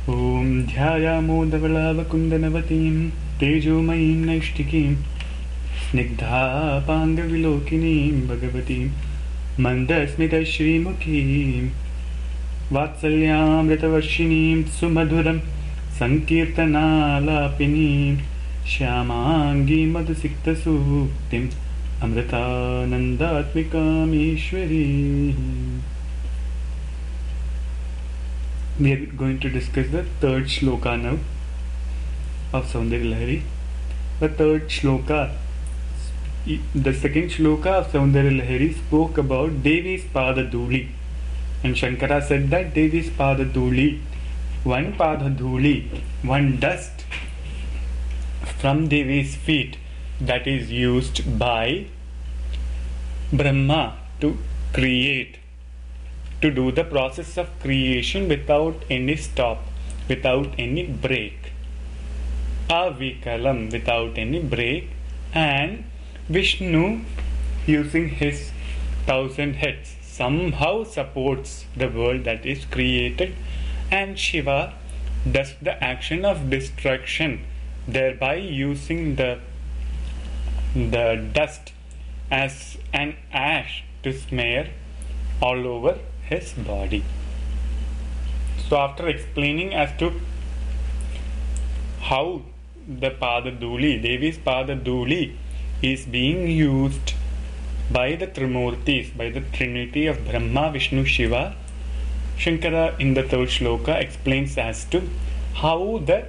Om ध्यायामो धवलावकुन्दनवतीं तेजोमयीं नैष्टिकीं स्निग्धापाङ्गविलोकिनीं भगवतीं मन्दस्मितश्रीमुखीं वात्सल्यामृतवर्षिणीं सुमधुरं सङ्कीर्तनालापिनीं श्यामाङ्गीं मधुसिक्तसूक्तिम् अमृतानन्दात्मिकामीश्वरीम्. We are going to discuss the third shloka now of Saundarya Lahari. The third shloka, the second shloka of Saundarya Lahari spoke about Devi's Padaduli, and Shankara said that Devi's Padaduli, one Padaduli, one dust from Devi's feet that is used by Brahma to create, to do the process of creation without any stop, without any break. Avikalam, without any break, and Vishnu, using his 1,000 heads, somehow supports the world that is created, and Shiva does the action of destruction, thereby using the dust as an ash to smear all over his body. So after explaining as to how the Padaduli, Devi's Padaduli, is being used by the Trimurtis, by the Trinity of Brahma, Vishnu, Shiva, Shankara in the third shloka explains as to how the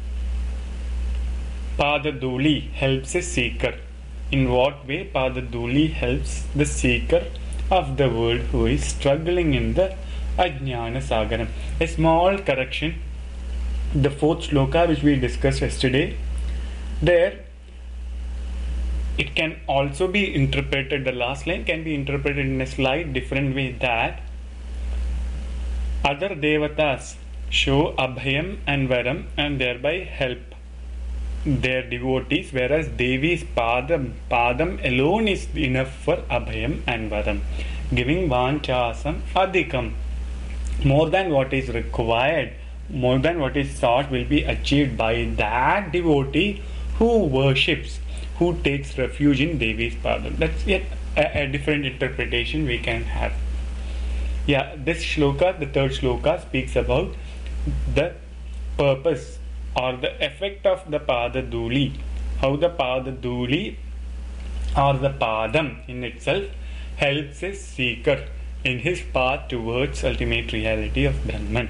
Padaduli helps a seeker. In what way Padaduli helps the seeker of the world who is struggling in the Ajnana Sagaram. A small correction. The fourth shloka which we discussed yesterday, there it can also be interpreted, the last line can be interpreted in a slight different way, that other devatas show abhayam and varam and thereby help their devotees, whereas Devi's padam alone is enough for abhayam and varam, giving vanchasam adhikam. More than what is required, more than what is sought will be achieved by that devotee who worships, who takes refuge in Devi's padam. That's yet a different interpretation we can have. Yeah, this shloka, the third shloka, speaks about the purpose or the effect of the Padaduli, how the Padaduli or the Padam in itself helps a seeker in his path towards ultimate reality of Brahman.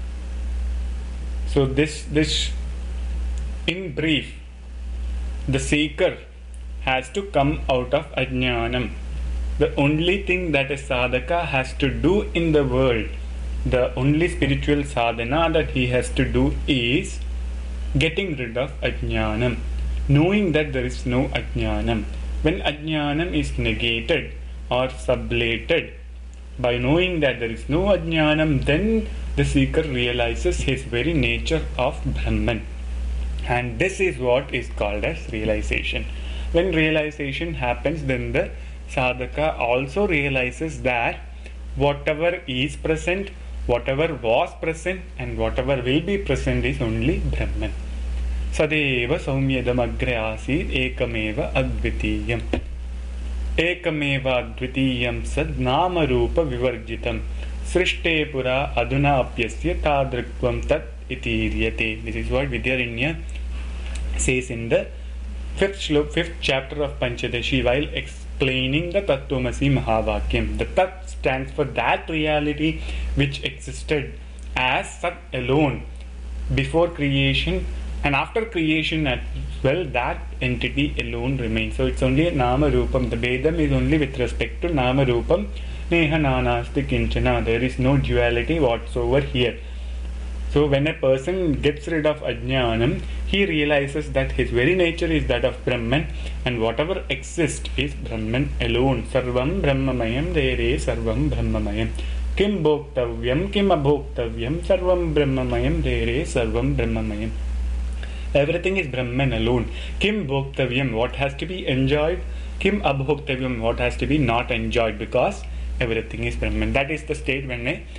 So this in brief, the seeker has to come out of Ajnanam. The only thing that a sadhaka has to do in the world, the only spiritual sadhana that he has to do is getting rid of Ajnanam, knowing that there is no Ajnanam. When Ajnanam is negated or sublated, by knowing that there is no Ajnanam, then the seeker realizes his very nature of Brahman. And this is what is called as realization. When realization happens, then the sadhaka also realizes that whatever is present, whatever was present, and whatever will be present is only Brahman. Sadeva saumyadam agre asid ekameva advitiyam. Ekameva advitiyam sad nama rupa vivarjitam. Srishte pura aduna apyasya tadrikvam tat itiryate. This is what Vidyaranya says in the fifth chapter of Panchadashi while explaining the Tattvamasi Mahavakyam. The Tat stands for that reality which existed as Sat alone before creation, and after creation as well, that entity alone remains. So it's only a Nama Rupam. The Vedam is only with respect to Nama Rupam. Neha nanasti kinchana. There is no duality whatsoever here. So when a person gets rid of Ajnanam, he realizes that his very nature is that of Brahman, and whatever exists is Brahman alone. Sarvam Brahmamayam, there is Sarvam Brahmamayam. Kim bhoktavyam, kim abhoktavyam, Sarvam Brahmamayam, there is Sarvam Brahmamayam. Everything is Brahman alone. Kim bhoktavyam, what has to be enjoyed? Kim abhoktavyam, what has to be not enjoyed, because everything is Brahman. That is the state when a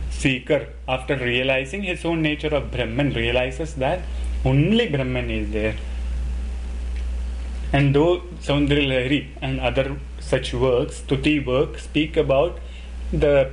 seeker, after realizing his own nature of Brahman, realizes that only Brahman is there. And though Saundra Lahari and other such works, Stuti works, speak about the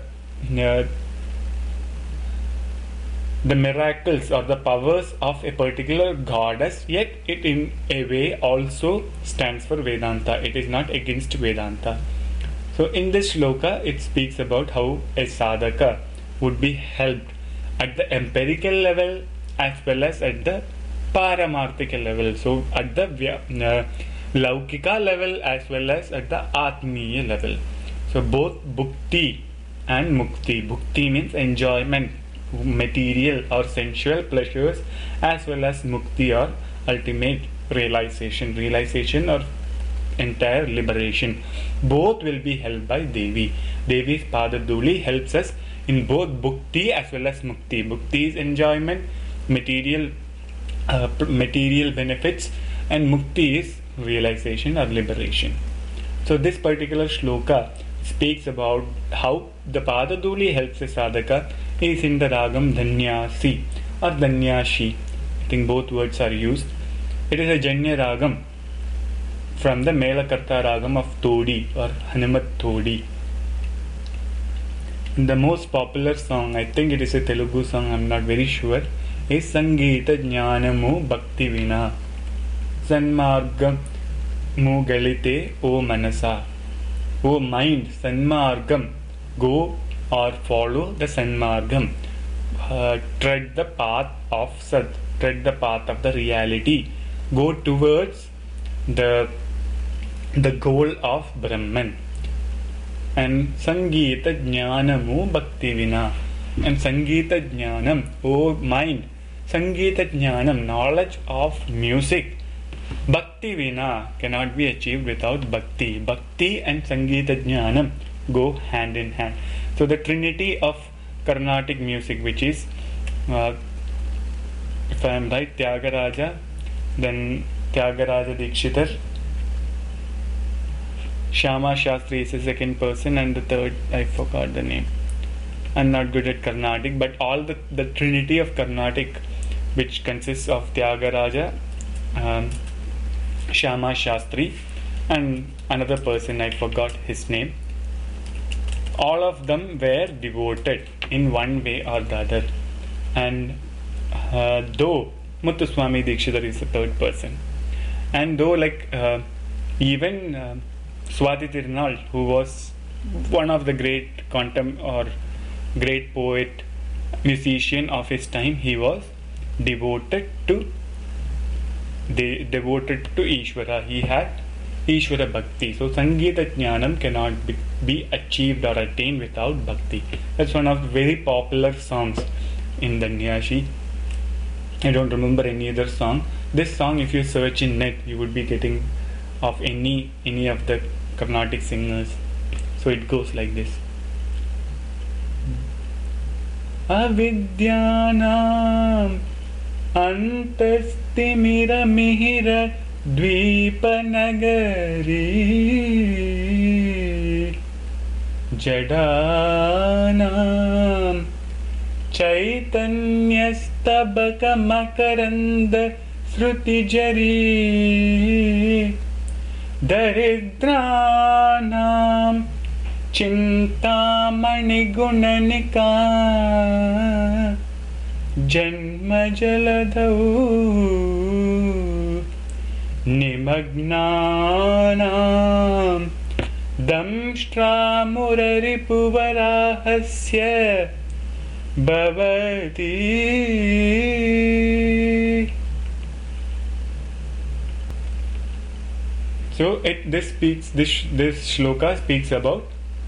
miracles or the powers of a particular goddess, yet it in a way also stands for Vedanta. It is not against Vedanta. So in this shloka, it speaks about how a sadhaka would be helped at the empirical level as well as at the paramarthika level. So at the laukika level as well as at the atmiya level. So both bhukti and mukti. Bhukti means enjoyment, material or sensual pleasures, as well as mukti or ultimate realization or entire liberation. Both will be held by Devi. Devi's Padaduli helps us in both bhukti as well as mukti. Bhukti is enjoyment, material benefits, and mukti is realization or liberation. So this particular shloka speaks about how the Padaduli helps a sadhaka is in the ragam Dhanyasi or Dhanyashi. I think both words are used. It is a Janya ragam from the Melakarta ragam of Todi or Hanumat Todi. The most popular song, I think it is a Telugu song, I am not very sure, is Sangeeta Jnanamu Bhakti Vina Sanmargam Mu Galite O Manasa. O mind, Sanmargam, go or follow the Sanmargam. Tread the path of Sat, tread the path of the reality. Go towards the goal of Brahman. And Sangeeta Jnanamu Bhakti Vina. And Sangeeta Jnanam, O mind, Sangeeta Jnanam, knowledge of music. Bhakti Vina cannot be achieved without Bhakti. Bhakti and Sangeeta Jnanam go hand in hand. So the trinity of Carnatic music, which is, if I am right, Tyagaraja, then Tyagaraja Dikshitar, Shyama Shastri is the second person, and the third, I forgot the name. I'm not good at Carnatic, but all the trinity of Carnatic, which consists of Tyagaraja, Shyama Shastri, and another person, I forgot his name. All of them were devoted in one way or the other. And though Muthuswami Dikshitar is the third person, and though even Swati Tirunal, who was one of the great great poet, musician of his time, he was devoted to Ishvara. He had Ishvara Bhakti. So Sangeeta Jnanam cannot be achieved or attained without Bhakti. That's one of the very popular songs in the Nyashi. I don't remember any other song. This song, if you search in net, you would be getting of any of the Carnatic singers. So it goes like this. Avidyanam Antastimira Mihira Dvipanagari Jadanam Chaitanyastabaka Makaranda Srutijari Daridranam Chintamani Gunanika Janma Jaladau Nimagnanam Damshtra Muraripuvarahasya Bhavati. So this shloka speaks about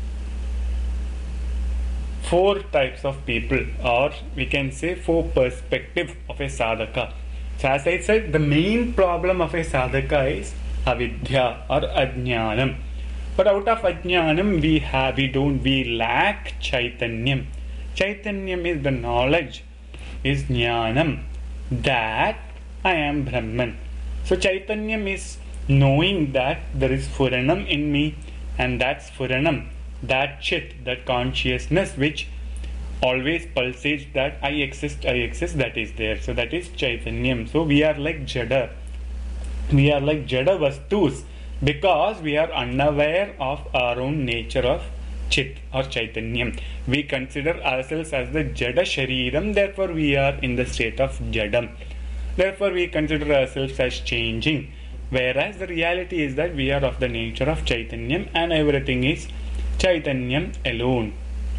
4 types of people, or we can say 4 perspectives of a sadhaka. So as I said, the main problem of a sadhaka is avidya or ajnanam. But out of ajnanam we lack chaitanyam. Chaitanyam is the knowledge, is jnanam, that I am Brahman. So chaitanyam is knowing that there is Sfuranam in me, and that Sfuranam, that chit, that consciousness which always pulsates that I exist, that is there. So that is Chaitanyam. So we are like Jada. We are like Jada Vastus because we are unaware of our own nature of Chit or Chaitanyam. We consider ourselves as the Jada Shariram, therefore we are in the state of Jadam. Therefore we consider ourselves as changing. Whereas the reality is that we are of the nature of Chaitanyam and everything is Chaitanyam alone.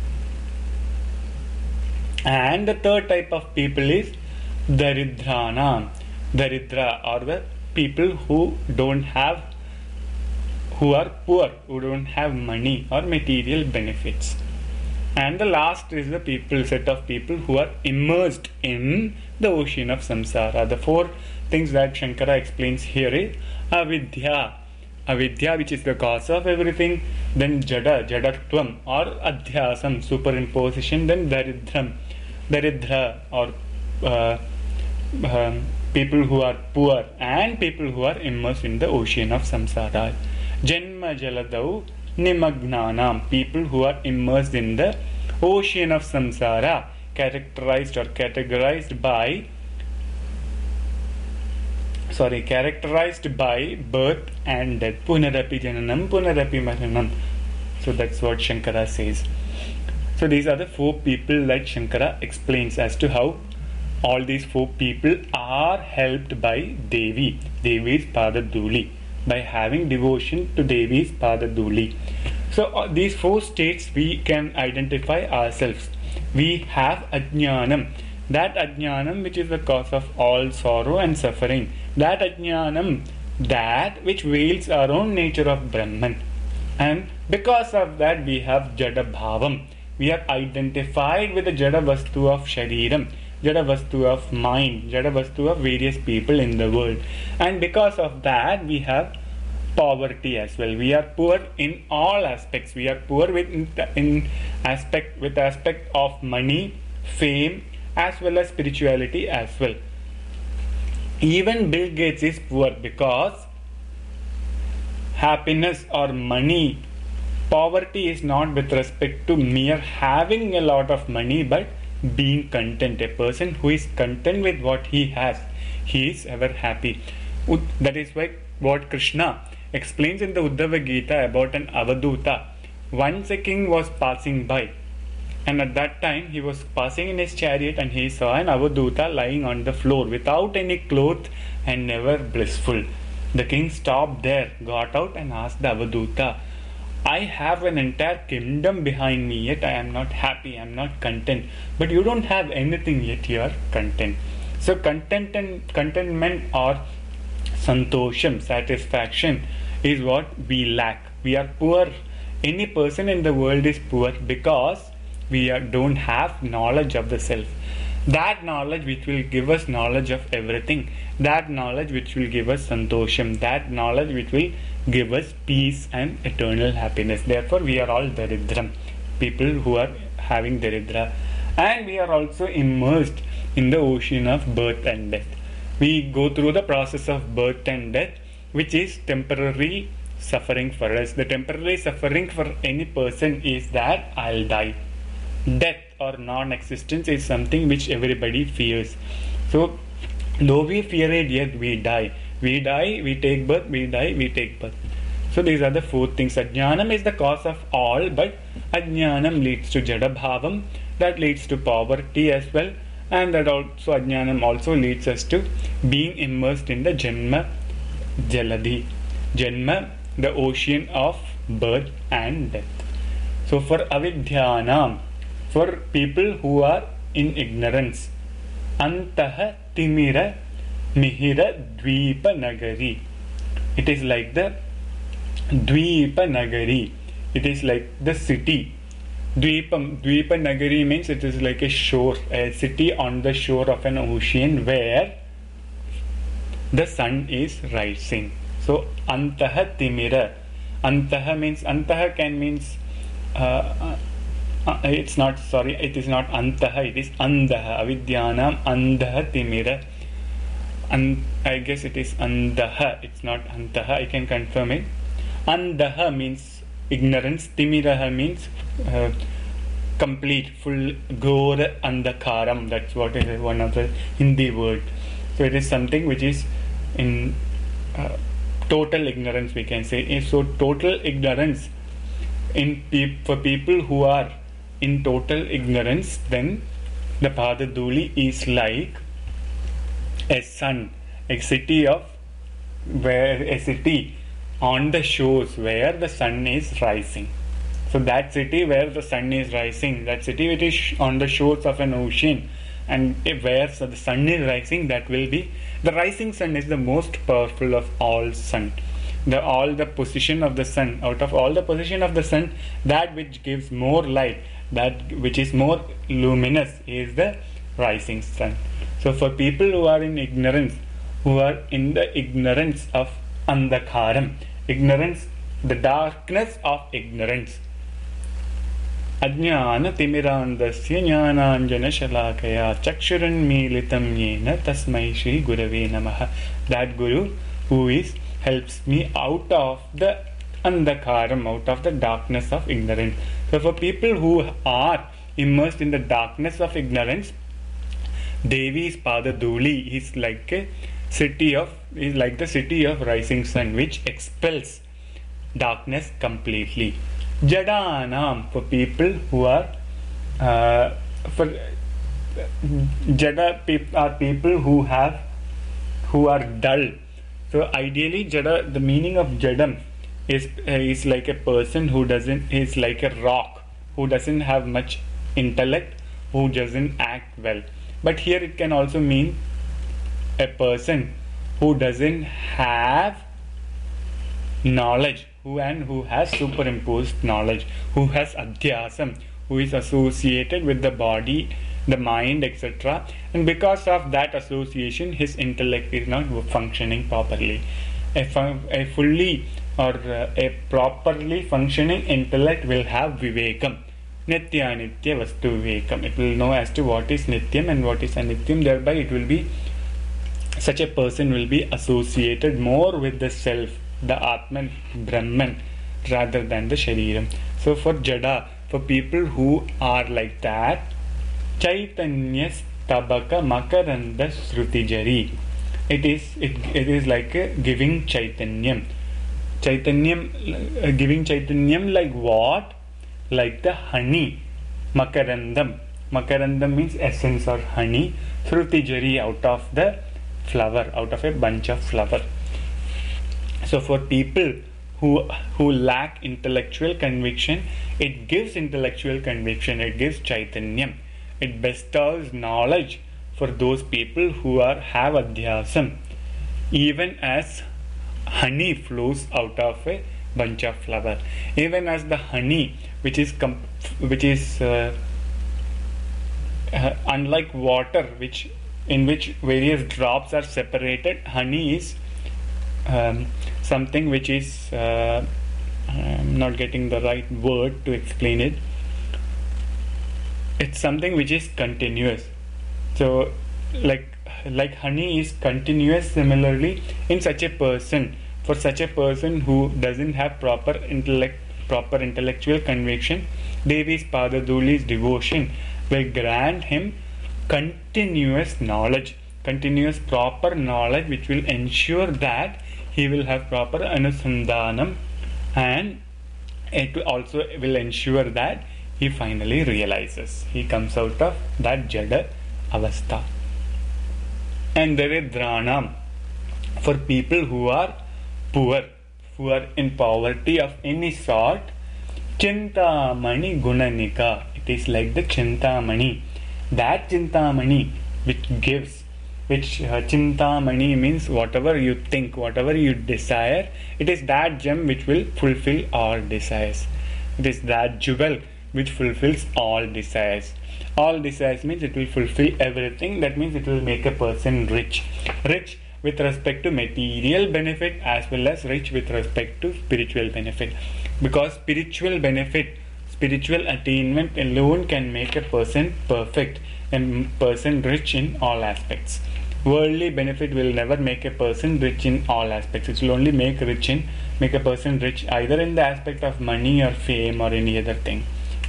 And the third type of people is Daridhrana. Daridra are the people who are poor, who don't have money or material benefits. And the last is the set of people who are immersed in the ocean of samsara. The four things that Shankara explains here is avidya, which is the cause of everything, then jadatvam or adhyasam, superimposition, then daridra or people who are poor and people who are immersed in the ocean of samsara. Janma jaladau nimagnanam, people who are immersed in the ocean of samsara, characterized by birth and death. Punarapi jananam, punarapi maranam. So that's what Shankara says. So these are the four people that Shankara explains as to how all these four people are helped by Devi's Padaduli, by having devotion to Devi's Padaduli. So these four states we can identify ourselves. We have ajnanam, that ajnanam which is the cause of all sorrow and suffering, that ajnanam, that which veils our own nature of Brahman, and because of that we have Jada Bhavam. We are identified with the Jada Vastu of Shariram, Jada Vastu of mind, Jada Vastu of various people in the world, and because of that we have poverty as well. We are poor in all aspects. We are poor with aspect of money, fame, as well as spirituality as well. Even Bill Gates is poor because happiness or money, poverty is not with respect to mere having a lot of money, but being content. A person who is content with what he has, he is ever happy. That is why what Krishna explains in the Uddhava Gita about an Avaduta. Once a king was passing by, and at that time he was passing in his chariot and he saw an Avaduta lying on the floor without any cloth and never blissful. The king stopped there, got out and asked the Avaduta, I have an entire kingdom behind me, yet I am not happy, I am not content. But you don't have anything, yet you are content. So contentment or santosham, satisfaction, is what we lack. We are poor. Any person in the world is poor because we don't have knowledge of the self. That knowledge which will give us knowledge of everything, that knowledge which will give us santosham, that knowledge which will give us peace and eternal happiness. Therefore we are all daridram, people who are having daridra, and we are also immersed in the ocean of birth and death. We go through the process of birth and death, which is temporary suffering for us. The temporary suffering for any person is that I'll die. Death or non-existence is something which everybody fears. So though we fear it, yet we die. We die, we take birth, we die, we take birth. So these are the four things. Ajnanam is the cause of all, but ajnanam leads to Jada Bhavam, that leads to poverty as well, and that also ajnanam also leads us to being immersed in the Janma Jaladhi. Janma, the ocean of birth and death. So for avidyanam, for people who are in ignorance, antaha timira mihira dvipa nagari. It is like the dvipa nagari. It is like the city. Dvipa nagari means it is like a shore, a city on the shore of an ocean where the sun is rising. So antaha timira. Antaha means, antaha can means it is not antaha, it is andaha. Avidyanam andaha timira. And I guess it is andaha, it's not antaha, I can confirm it. Andaha means ignorance, timiraha means complete, full, Ghor Andhakaram. That's what is one of the Hindi word. So it is something which is in total ignorance, we can say. So total ignorance for people who are in total ignorance, then the Padaduli is like a sun, a city on the shores where the sun is rising. So that city where the sun is rising, that city which is on the shores of an ocean, and where the sun is rising, that will be the rising sun is the most powerful of all sun. All the position of the sun, out of all the position of the sun, that which gives more light, that which is more luminous, is the rising sun. So for people who are in ignorance, who are in the ignorance of Andhakaram, ignorance, the darkness of ignorance, Ajnana Timirandasya Jnananjana Shalakaya Chakshuranmilitam Yena Tasmai Shri Gurave Namaha. That Guru who helps me out of the Andhakaram, out of the darkness of ignorance. So for people who are immersed in the darkness of ignorance, Devi's Padaduli is like the city of rising sun, which expels darkness completely. Jadanam, for people who are Jada are people who are dull. So ideally, Jada, the meaning of Jadam is like a person is like a rock, who doesn't have much intellect, who doesn't act well. But here it can also mean a person who doesn't have knowledge, who has superimposed knowledge, who has adhyasam, who is associated with the body, the mind, etc. And because of that association, his intellect is not functioning properly. A fully or a properly functioning intellect will have vivekam. Nitya Nitya Vastu Vivekam. It will know as to what is Nityam and what is Anityam. Thereby it will be, such a person will be associated more with the self, the Atman, Brahman, rather than the Shariram. So for Jada, for people who are like that, Chaitanya Stabaka Makaranda Srutijari. It is like giving Chaitanyam. Giving Chaitanyam like what? Like the honey. Makarandam. Makarandam means essence or honey. Srutijari, out of the flower, out of a bunch of flower. So for people who lack intellectual conviction, it gives intellectual conviction, it gives Chaitanyam. It bestows knowledge for those people who have adhyasam. Even as honey flows out of a bunch of flower, even as the honey, which is unlike water, in which various drops are separated, honey is something which is I'm not getting the right word to explain it. It's something which is continuous. So like honey is continuous, similarly in such a person, for such a person who doesn't have proper intellectual conviction, Devi's Padaduli's devotion will grant him continuous knowledge, continuous proper knowledge, which will ensure that he will have proper anusandhanam, and it also will ensure that he finally realizes, he comes out of that Jada avastha. And Daridranam, for people who are poor, who are in poverty of any sort, Chintamani Gunanika. It is like the Chintamani. That Chintamani which Chintamani means whatever you think, whatever you desire, it is that gem which will fulfill all desires. It is that jewel which fulfills all desires. All desires means it will fulfill everything. That means it will make a person rich. Rich with respect to material benefit as well as rich with respect to spiritual benefit. Because spiritual benefit, spiritual attainment alone can make a person perfect and person rich in all aspects. Worldly benefit will never make a person rich in all aspects. It will only make a person rich either in the aspect of money or fame or any other thing.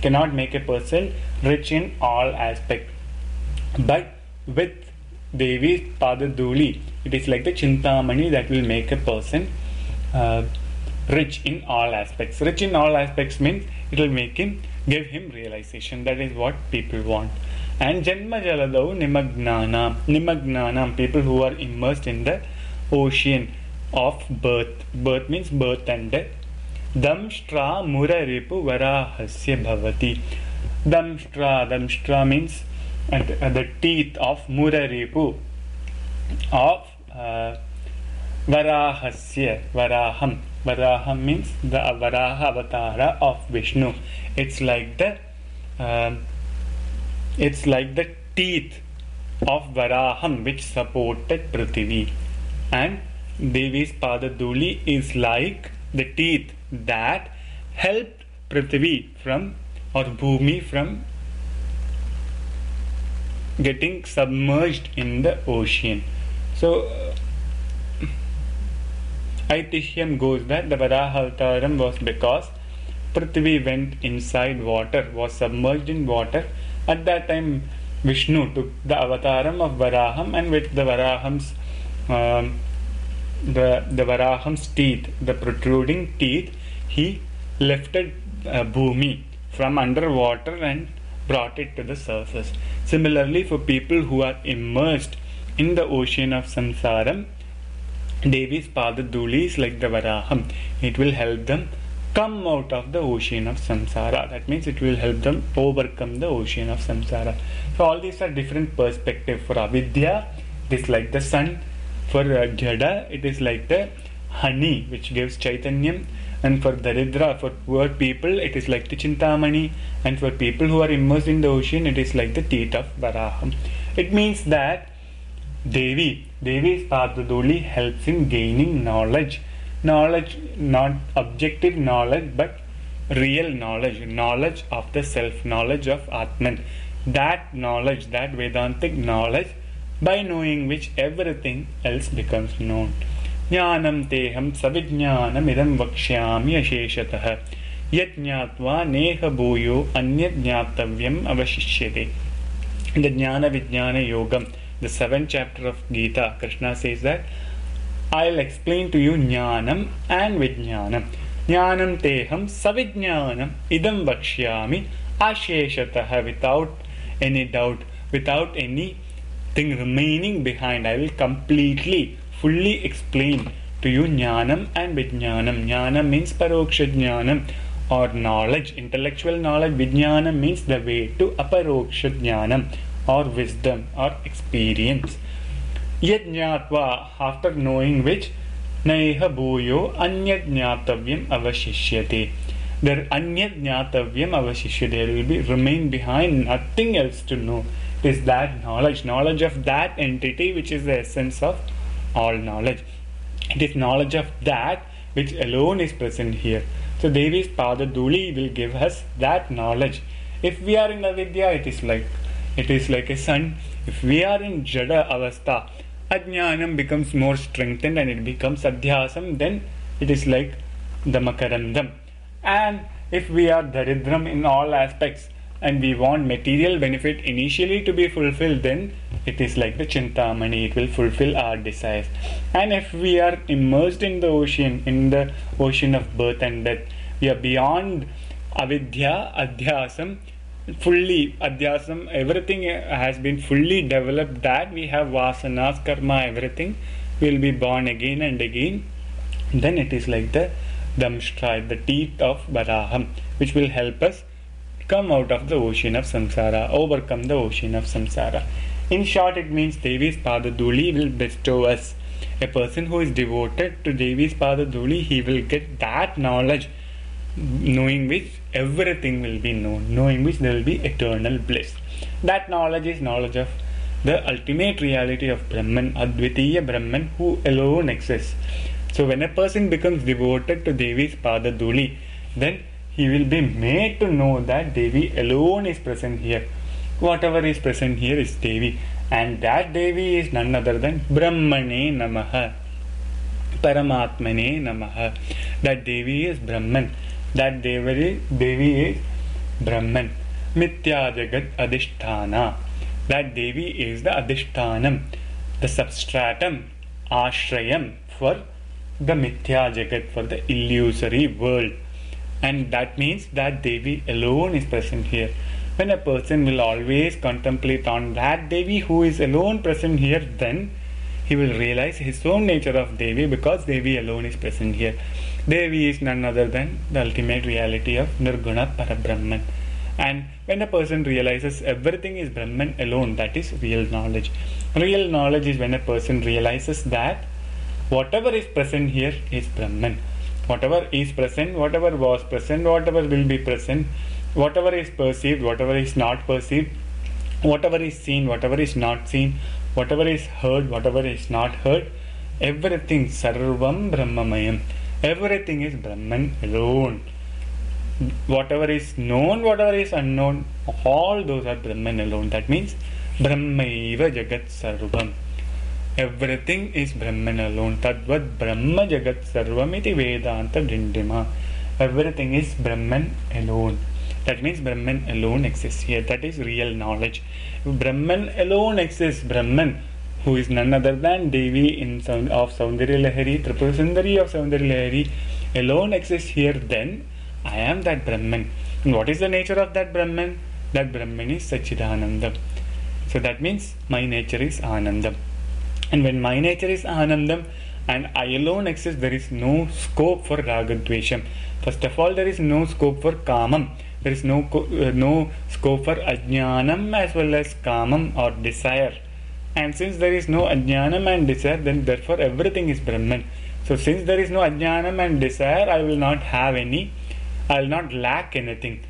cannot make a person rich in all aspects. But with Devi's Padaduli, it is like the Chintamani that will make a person rich in all aspects. Rich in all aspects means it will give him realization. That is what people want. And Janma Jaladau Nimagnanam, people who are immersed in the ocean of birth. Birth means birth and death. Damshtra Muraripu Varahasya Bhavati. Damshtra means the teeth of Muraripu of Varahasya. Varaham means the Varaha avatara of Vishnu. It's like the teeth of Varaham which supported Prithvi, and Devi's Padaduli is like the teeth that helped Prithvi from, or Bhumi from, getting submerged in the ocean. So Aitihyam goes that the Varaha Avataram was because Prithvi went inside water, was submerged in water. At that time Vishnu took the avataram of Varaham, and with the Varaham's the Varaham's teeth, the protruding teeth, he lifted Bhumi from underwater and brought it to the surface. Similarly, for people who are immersed in the ocean of samsaram, Devi's Padaduli is like the Varaham. It will help them come out of the ocean of samsara. That means it will help them overcome the ocean of samsara. So all these are different perspectives. For avidya, it is like the sun. For jada, it is like the honey which gives chaitanyam. And for daridra, for poor people, it is like the chintamani. And for people who are immersed in the ocean, it is like the teeth of Varaham. It means that Devi's Padaduli helps in gaining knowledge. Knowledge, not objective knowledge, but real knowledge of the self, knowledge of Atman. That knowledge, that Vedantic knowledge, by knowing which everything else becomes known. Jnanam teham savijnanam idam vakshyami asheshatah yat jnatva neha bhuyo anyat jnatavyam avashishyate. In the Jnana Vijnana Yogam, the 7th chapter of Gita, Krishna says that I'll explain to you Jnanam and Vijnanam. Jnanam teham savijnanam idam vakshyami asheshatah, without any doubt, without anything remaining behind. I will completely, fully explain to you Jnanam and Vijnanam. Jnana means Paroksha Jnanam, or knowledge, intellectual knowledge. Vijnanam means the way to Aparoksha Jnanam, or wisdom, or experience. Yat jnatva, after knowing which, naiha bhuyo anyat jnatavyam avashishyate. There anyat jnatavyam avashishyate. There will be remain behind nothing else to know. It is that knowledge of that entity which is the essence of all knowledge. It is knowledge of that which alone is present here. So Devi's Padaduli will give us that knowledge. If we are in avidya, it is like a sun. If we are in jada avastha, ajnanam becomes more strengthened and it becomes adhyasam, then it is like the makarandam. And if we are daridram in all aspects and we want material benefit initially to be fulfilled, then it is like the chintamani, it will fulfill our desires. And if we are immersed in the ocean of birth and death, we are beyond avidya, adhyasam, fully adhyasam, everything has been fully developed, that we have vasanas, karma, everything, we will be born again and again. Then it is like the damshtra, the teeth of Varaham, which will help us come out of the ocean of samsara, overcome the ocean of samsara. In short, it means Devi's Padaduli will bestow us. A person who is devoted to Devi's Padaduli, he will get that knowledge, knowing which everything will be known, knowing which there will be eternal bliss. That knowledge is knowledge of the ultimate reality of Brahman, Advitiya Brahman, who alone exists. So when a person becomes devoted to Devi's Padaduli, then he will be made to know that Devi alone is present here. Whatever is present here is Devi, and that Devi is none other than Brahmane Namaha, Paramatmane Namaha. That Devi is Brahman, that Devi is Brahman. Mithya Jagat Adhisthana. That Devi is the Adhishthanam, the substratum, Ashrayam for the Mithya Jagat, for the illusory world. And that means that Devi alone is present here. When a person will always contemplate on that Devi who is alone present here, then he will realize his own nature of Devi, because Devi alone is present here. Devi is none other than the ultimate reality of Nirguna Parabrahman. And when a person realizes everything is Brahman alone, that is real knowledge. Real knowledge is when a person realizes that whatever is present here is Brahman. Whatever is present, whatever was present, whatever will be present, whatever is perceived, whatever is not perceived, whatever is seen, whatever is not seen, whatever is heard, whatever is not heard, everything, Sarvam Brahmamayam. Everything is Brahman alone. Whatever is known, whatever is unknown, all those are Brahman alone. That means Brahmaiva Jagat Sarvam. Everything is Brahman alone. Tadvat Brahma Jagat Sarvam iti Vedanta Dindima. Everything is Brahman alone. That means Brahman alone exists here. That is real knowledge. If Brahman alone exists, Brahman, who is none other than Devi of Saundarya Lahari, Tripura Sundari of Saundarya Lahari, alone exists here, then I am that Brahman. And what is the nature of that Brahman? That Brahman is Sachidanandam. So that means my nature is Anandam. And when my nature is Anandam and I alone exist, there is no scope for Ragadvesham. First of all, there is no scope for Kamam. There is no scope for Ajnanam as well as Kamam or desire. And since there is no Ajnanam and desire, then therefore everything is Brahman. So since there is no Ajnanam and desire, I will not have any, I will not lack anything.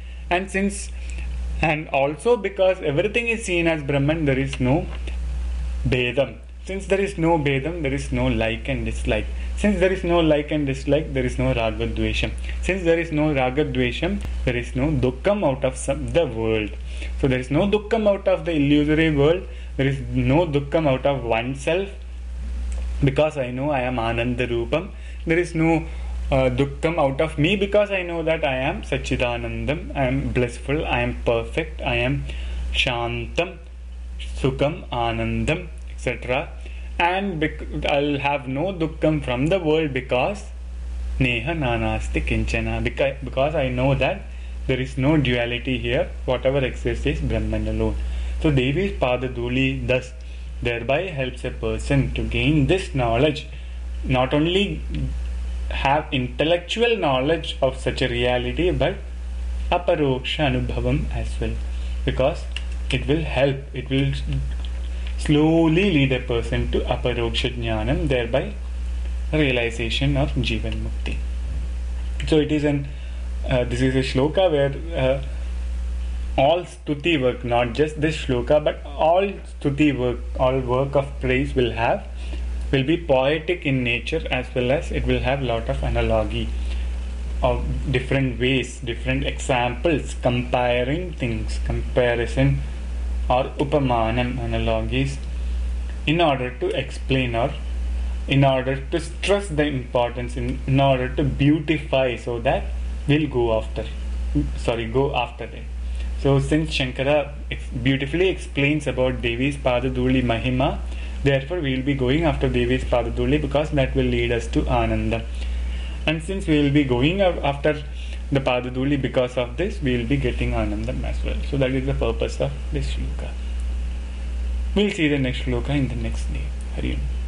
And also because everything is seen as Brahman, there is no Bedam. Since there is no Bedam, there is no like and dislike. Since there is no like and dislike, there is no Ragadvesham. Since there is no Ragadvesham, there is no Dukkham out of the world. So there is no Dukkham out of the illusory world. There is no Dukkham out of oneself, because I know I am Ananda Rupam. There is no Dukkham out of me, because I know that I am Sachidanandam, I am blissful, I am perfect, I am Shantam, Sukham, Anandam, etc. And I'll have no Dukkham from the world, because Neha Nanasti Kinchana, because I know that there is no duality here. Whatever exists is Brahman alone. So Devi's Padaduli thus thereby helps a person to gain this knowledge, not only have intellectual knowledge of such a reality, but aparoksha anubhavam as well, because it will help, it will slowly lead a person to aparoksha jnanam, thereby realization of Jivan Mukti. So it is this is a shloka where all stuti work, not just this shloka, but all stuti work, all work of praise will be poetic in nature, as well as it will have lot of analogy of different ways, different examples, comparing things, comparison or upamanam, analogies, in order to explain or in order to stress the importance, in order to beautify, so that we'll go after it. So since Shankara beautifully explains about Devi's Padaduli Mahima, therefore we will be going after Devi's Padaduli, because that will lead us to Ananda. And since we will be going after the Padaduli, because of this we will be getting Anandam as well. So that is the purpose of this shloka. We'll see the next shloka in the next day. Hari Om.